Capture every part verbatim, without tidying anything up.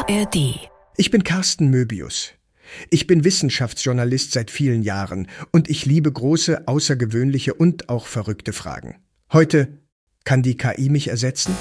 R D. Ich bin Carsten Möbius. Ich bin Wissenschaftsjournalist seit vielen Jahren und ich liebe große, außergewöhnliche und auch verrückte Fragen. Heute: Kann die K I mich ersetzen?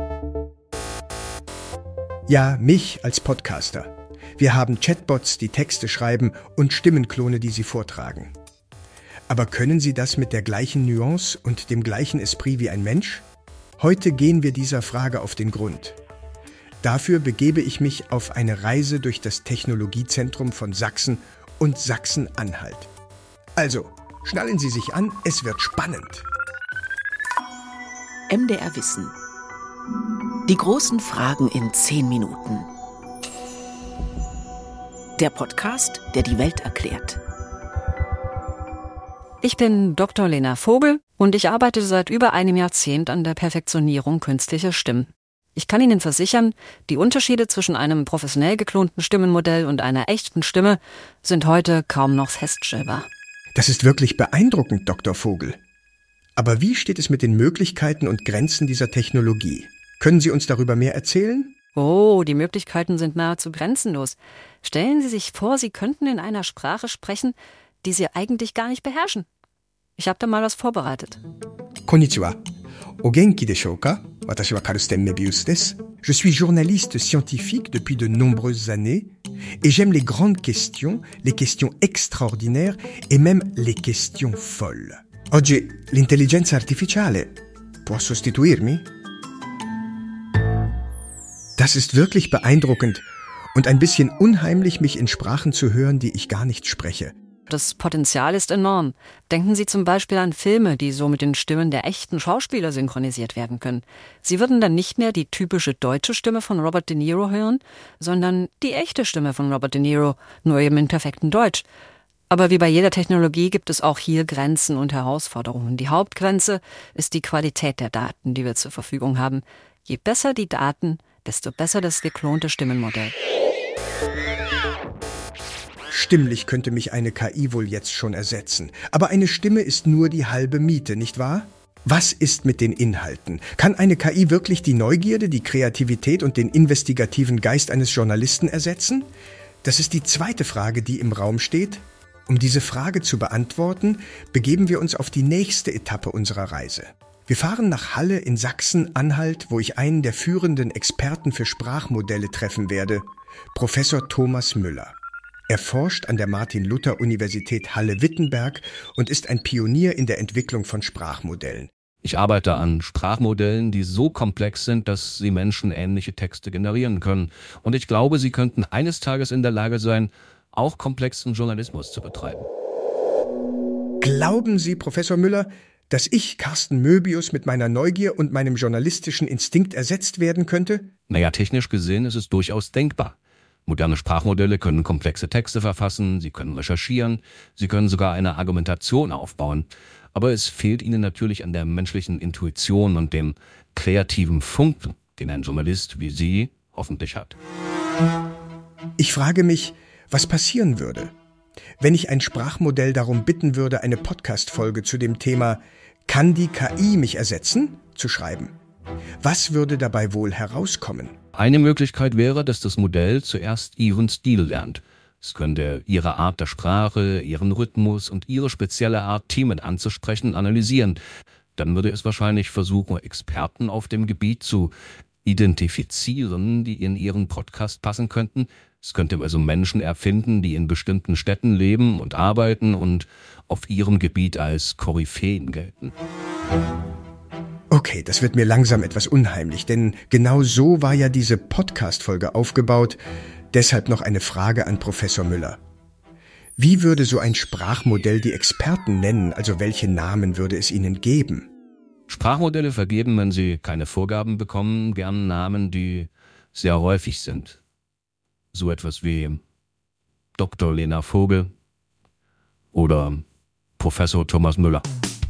Ja, mich als Podcaster. Wir haben Chatbots, die Texte schreiben, und Stimmenklone, die sie vortragen. Aber können sie das mit der gleichen Nuance und dem gleichen Esprit wie ein Mensch? Heute gehen wir dieser Frage auf den Grund. Dafür begebe ich mich auf eine Reise durch das Technologiezentrum von Sachsen und Sachsen-Anhalt. Also, schnallen Sie sich an, es wird spannend. M D R Wissen. Die großen Fragen in zehn Minuten. Der Podcast, der die Welt erklärt. Ich bin Doktor Lena Vogel und ich arbeite seit über einem Jahrzehnt an der Perfektionierung künstlicher Stimmen. Ich kann Ihnen versichern, die Unterschiede zwischen einem professionell geklonten Stimmenmodell und einer echten Stimme sind heute kaum noch feststellbar. Das ist wirklich beeindruckend, Doktor Vogel. Aber wie steht es mit den Möglichkeiten und Grenzen dieser Technologie? Können Sie uns darüber mehr erzählen? Oh, die Möglichkeiten sind nahezu grenzenlos. Stellen Sie sich vor, Sie könnten in einer Sprache sprechen, die Sie eigentlich gar nicht beherrschen. Ich habe da mal was vorbereitet. Konnichiwa. O genki deshou ka? Watashi wa Carsten Möbius desu. Je suis journaliste scientifique depuis de nombreuses années et j'aime les grandes questions, les questions extraordinaires et même les questions folles. Oggi l'intelligenza artificiale può sostituirmi? Das ist wirklich beeindruckend und ein bisschen unheimlich, mich in Sprachen zu hören, die ich gar nicht spreche. Das Potenzial ist enorm. Denken Sie zum Beispiel an Filme, die so mit den Stimmen der echten Schauspieler synchronisiert werden können. Sie würden dann nicht mehr die typische deutsche Stimme von Robert De Niro hören, sondern die echte Stimme von Robert De Niro, nur eben in perfektem Deutsch. Aber wie bei jeder Technologie gibt es auch hier Grenzen und Herausforderungen. Die Hauptgrenze ist die Qualität der Daten, die wir zur Verfügung haben. Je besser die Daten, desto besser das geklonte Stimmenmodell. Stimmlich könnte mich eine K I wohl jetzt schon ersetzen. Aber eine Stimme ist nur die halbe Miete, nicht wahr? Was ist mit den Inhalten? Kann eine K I wirklich die Neugierde, die Kreativität und den investigativen Geist eines Journalisten ersetzen? Das ist die zweite Frage, die im Raum steht. Um diese Frage zu beantworten, begeben wir uns auf die nächste Etappe unserer Reise. Wir fahren nach Halle in Sachsen-Anhalt, wo ich einen der führenden Experten für Sprachmodelle treffen werde, Professor Thomas Müller. Er forscht an der Martin-Luther-Universität Halle-Wittenberg und ist ein Pionier in der Entwicklung von Sprachmodellen. Ich arbeite an Sprachmodellen, die so komplex sind, dass sie menschenähnliche Texte generieren können. Und ich glaube, sie könnten eines Tages in der Lage sein, auch komplexen Journalismus zu betreiben. Glauben Sie, Professor Müller, dass ich, Carsten Möbius, mit meiner Neugier und meinem journalistischen Instinkt ersetzt werden könnte? Naja, technisch gesehen ist es durchaus denkbar. Moderne Sprachmodelle können komplexe Texte verfassen, sie können recherchieren, sie können sogar eine Argumentation aufbauen. Aber es fehlt ihnen natürlich an der menschlichen Intuition und dem kreativen Funken, den ein Journalist wie Sie hoffentlich hat. Ich frage mich, was passieren würde, wenn ich ein Sprachmodell darum bitten würde, eine Podcast-Folge zu dem Thema „Kann die K I mich ersetzen?" zu schreiben. Was würde dabei wohl herauskommen? Eine Möglichkeit wäre, dass das Modell zuerst Ihren Stil lernt. Es könnte Ihre Art der Sprache, Ihren Rhythmus und Ihre spezielle Art, Themen anzusprechen, analysieren. Dann würde es wahrscheinlich versuchen, Experten auf dem Gebiet zu identifizieren, die in Ihren Podcast passen könnten. Es könnte also Menschen erfinden, die in bestimmten Städten leben und arbeiten und auf ihrem Gebiet als Koryphäen gelten. Okay, das wird mir langsam etwas unheimlich, denn genau so war ja diese Podcast-Folge aufgebaut. Deshalb noch eine Frage an Professor Müller. Wie würde so ein Sprachmodell die Experten nennen, also welche Namen würde es ihnen geben? Sprachmodelle vergeben, wenn sie keine Vorgaben bekommen, gern Namen, die sehr häufig sind. So etwas wie Doktor Lena Vogel oder Professor Thomas Müller.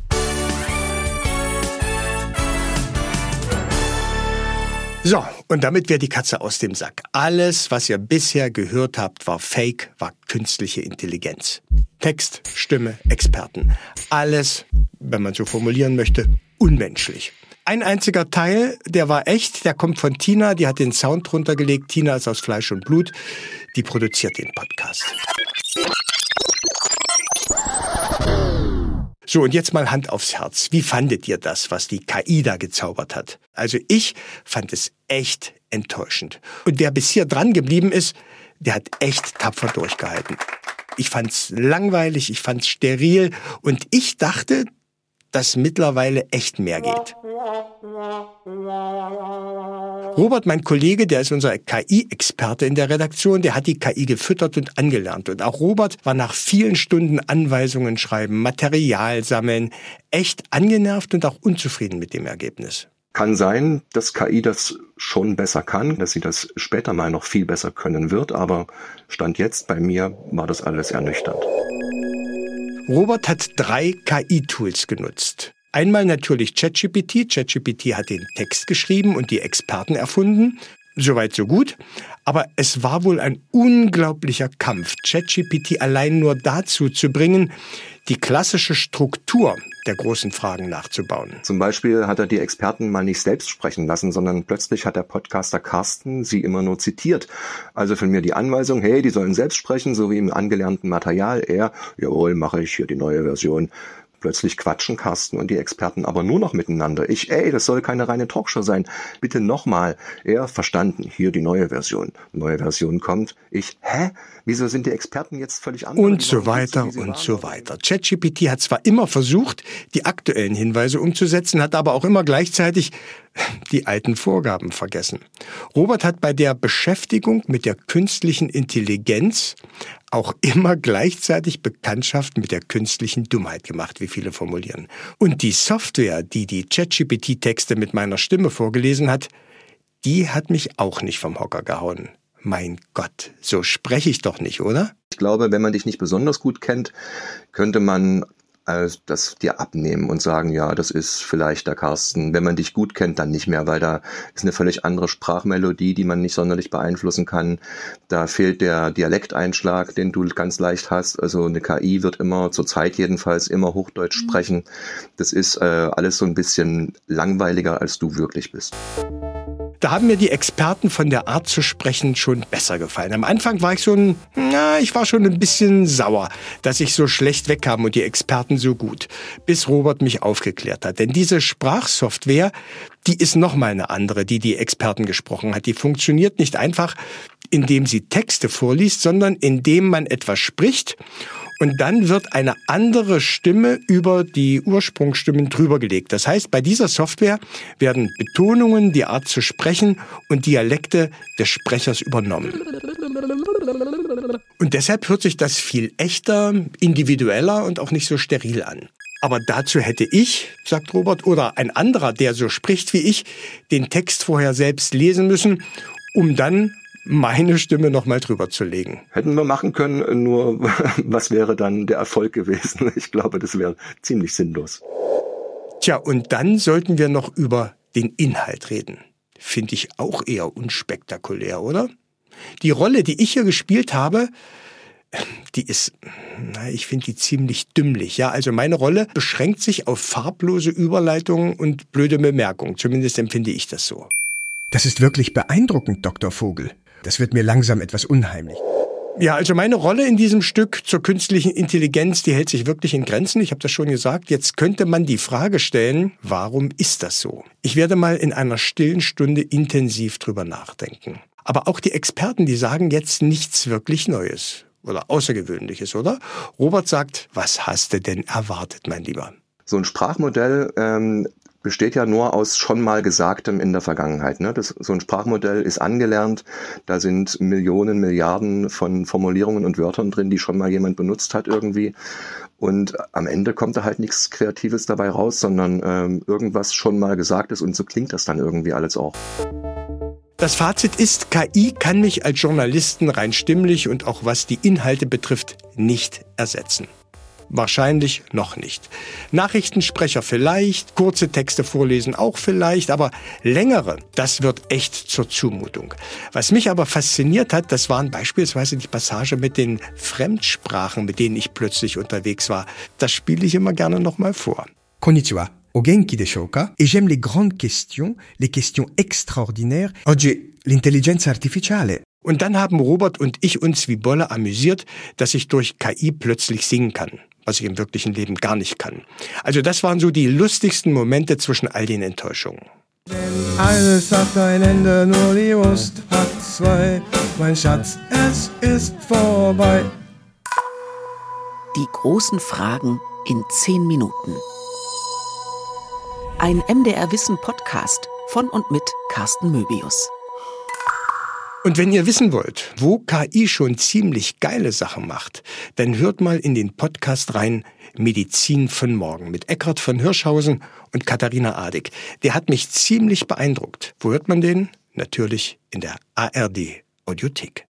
So, und damit wäre die Katze aus dem Sack. Alles, was ihr bisher gehört habt, war Fake, war künstliche Intelligenz. Text, Stimme, Experten. Alles, wenn man so formulieren möchte, unmenschlich. Ein einziger Teil, der war echt, der kommt von Tina, die hat den Sound drunter gelegt. Tina ist aus Fleisch und Blut, die produziert den Podcast. So, und jetzt mal Hand aufs Herz. Wie fandet ihr das, was die K I da gezaubert hat? Also ich fand es echt enttäuschend. Und wer bis hier dran geblieben ist, der hat echt tapfer durchgehalten. Ich fand's langweilig, ich fand's steril und ich dachte, dass mittlerweile echt mehr geht. Robert, mein Kollege, der ist unser K I-Experte in der Redaktion, der hat die K I gefüttert und angelernt. Und auch Robert war nach vielen Stunden Anweisungen schreiben, Material sammeln, echt angenervt und auch unzufrieden mit dem Ergebnis. Kann sein, dass K I das schon besser kann, dass sie das später mal noch viel besser können wird, aber Stand jetzt bei mir war das alles ernüchternd. Robert hat drei K I-Tools genutzt. Einmal natürlich ChatGPT. ChatGPT hat den Text geschrieben und die Experten erfunden. Soweit so gut. Aber es war wohl ein unglaublicher Kampf, ChatGPT allein nur dazu zu bringen, die klassische Struktur der großen Fragen nachzubauen. Zum Beispiel hat er die Experten mal nicht selbst sprechen lassen, sondern plötzlich hat der Podcaster Carsten sie immer nur zitiert. Also von mir die Anweisung, hey, die sollen selbst sprechen, so wie im angelernten Material. Er, jawohl, mache ich hier die neue Version. Plötzlich quatschen Carsten und die Experten aber nur noch miteinander. Ich, ey, das soll keine reine Talkshow sein. Bitte nochmal. Er, verstanden. Hier die neue Version. Neue Version kommt. Ich, hä? Wieso sind die Experten jetzt völlig anders? Und so weiter und so weiter. ChatGPT hat zwar immer versucht, die aktuellen Hinweise umzusetzen, hat aber auch immer gleichzeitig die alten Vorgaben vergessen. Robert hat bei der Beschäftigung mit der künstlichen Intelligenz auch immer gleichzeitig Bekanntschaft mit der künstlichen Dummheit gemacht, wie viele formulieren. Und die Software, die die ChatGPT-Texte mit meiner Stimme vorgelesen hat, die hat mich auch nicht vom Hocker gehauen. Mein Gott, so spreche ich doch nicht, oder? Ich glaube, wenn man dich nicht besonders gut kennt, könnte man also das dir abnehmen und sagen, ja, das ist vielleicht der Carsten. Wenn man dich gut kennt, dann nicht mehr, weil da ist eine völlig andere Sprachmelodie, die man nicht sonderlich beeinflussen kann. Da fehlt der Dialekteinschlag, den du ganz leicht hast. Also eine K I wird immer, zur Zeit jedenfalls, immer Hochdeutsch sprechen. Das ist äh, alles so ein bisschen langweiliger, als du wirklich bist. Da haben mir die Experten von der Art zu sprechen schon besser gefallen. Am Anfang war ich so ein, na, ich war schon ein bisschen sauer, dass ich so schlecht wegkam und die Experten so gut, bis Robert mich aufgeklärt hat. Denn diese Sprachsoftware, die ist nochmal eine andere, die die Experten gesprochen hat. Die funktioniert nicht einfach, indem sie Texte vorliest, sondern indem man etwas spricht und dann wird eine andere Stimme über die Ursprungsstimmen drüber gelegt. Das heißt, bei dieser Software werden Betonungen, die Art zu sprechen und Dialekte des Sprechers übernommen. Und deshalb hört sich das viel echter, individueller und auch nicht so steril an. Aber dazu hätte ich, sagt Robert, oder ein anderer, der so spricht wie ich, den Text vorher selbst lesen müssen, um dann meine Stimme noch mal drüber zu legen. Hätten wir machen können, nur was wäre dann der Erfolg gewesen? Ich glaube, das wäre ziemlich sinnlos. Tja, und dann sollten wir noch über den Inhalt reden. Finde ich auch eher unspektakulär, oder? Die Rolle, die ich hier gespielt habe, die ist, na, ich finde die ziemlich dümmlich. Ja, also meine Rolle beschränkt sich auf farblose Überleitungen und blöde Bemerkungen. Zumindest empfinde ich das so. Das ist wirklich beeindruckend, Doktor Vogel. Das wird mir langsam etwas unheimlich. Ja, also meine Rolle in diesem Stück zur künstlichen Intelligenz, die hält sich wirklich in Grenzen. Ich habe das schon gesagt. Jetzt könnte man die Frage stellen, warum ist das so? Ich werde mal in einer stillen Stunde intensiv drüber nachdenken. Aber auch die Experten, die sagen jetzt nichts wirklich Neues oder Außergewöhnliches, oder? Robert sagt, was hast du denn erwartet, mein Lieber? So ein Sprachmodell ähm, besteht ja nur aus schon mal Gesagtem in der Vergangenheit. Ne? Das, so ein Sprachmodell ist angelernt, da sind Millionen, Milliarden von Formulierungen und Wörtern drin, die schon mal jemand benutzt hat irgendwie. Und am Ende kommt da halt nichts Kreatives dabei raus, sondern ähm, irgendwas schon mal Gesagtes und so klingt das dann irgendwie alles auch. Das Fazit ist, K I kann mich als Journalisten rein stimmlich und auch was die Inhalte betrifft nicht ersetzen. Wahrscheinlich noch nicht. Nachrichtensprecher vielleicht, kurze Texte vorlesen auch vielleicht, aber längere, das wird echt zur Zumutung. Was mich aber fasziniert hat, das waren beispielsweise die Passage mit den Fremdsprachen, mit denen ich plötzlich unterwegs war. Das spiele ich immer gerne nochmal vor. Konnichiwa. O genki desho ka? Et j'aime les grandes questions, les questions extraordinaires. Oggi l'intelligenza artificiale. Und dann haben Robert und ich uns wie Bolle amüsiert, dass ich durch K I plötzlich singen kann, was ich im wirklichen Leben gar nicht kann. Also das waren so die lustigsten Momente zwischen all den Enttäuschungen. Denn alles hat ein Ende, nur die Wurst hat zwei. Mein Schatz, es ist vorbei. Die großen Fragen in zehn Minuten. Ein M D R Wissen Podcast von und mit Carsten Möbius. Und wenn ihr wissen wollt, wo K I schon ziemlich geile Sachen macht, dann hört mal in den Podcast rein Medizin von morgen mit Eckhard von Hirschhausen und Katharina Adig. Der hat mich ziemlich beeindruckt. Wo hört man den? Natürlich in der A R D Audiothek.